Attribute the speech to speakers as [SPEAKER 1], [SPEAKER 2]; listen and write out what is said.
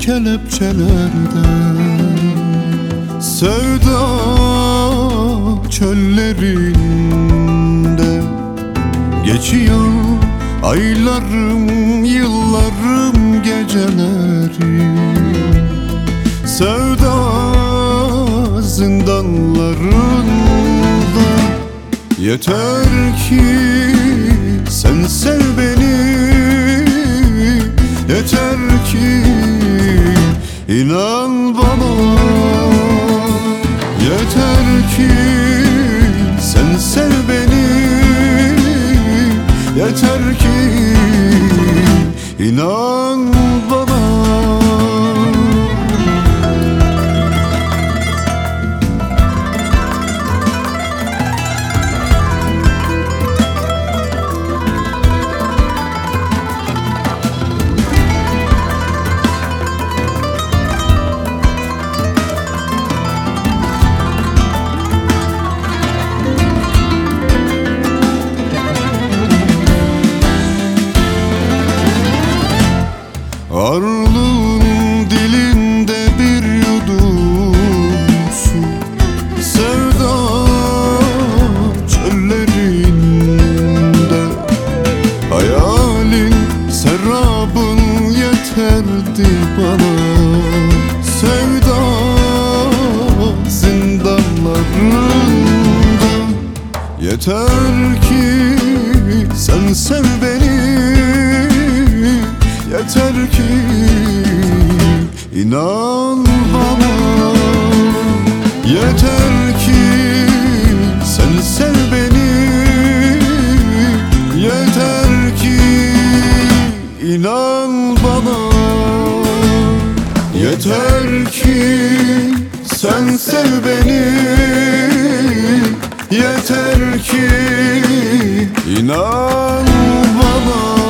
[SPEAKER 1] kelepçelerde. Sevda çöllerinde geçiyor aylarım, yıllarım, gecelerim. Sevda zindanlarında yeter ki sen sev beni, yeter ki inan bana. Yeter ki sen sev beni, yeter ki inan bana. Arlığın dilinde bir yudum su, sevda çöllerinde. Hayalin, serabın yeterdi bana. Sevda zindanlarında yeter ki sen sev beni, yeter ki inan bana. Yeter ki sen sev beni, yeter ki inan bana. Yeter ki sen sev beni, yeter ki inan bana.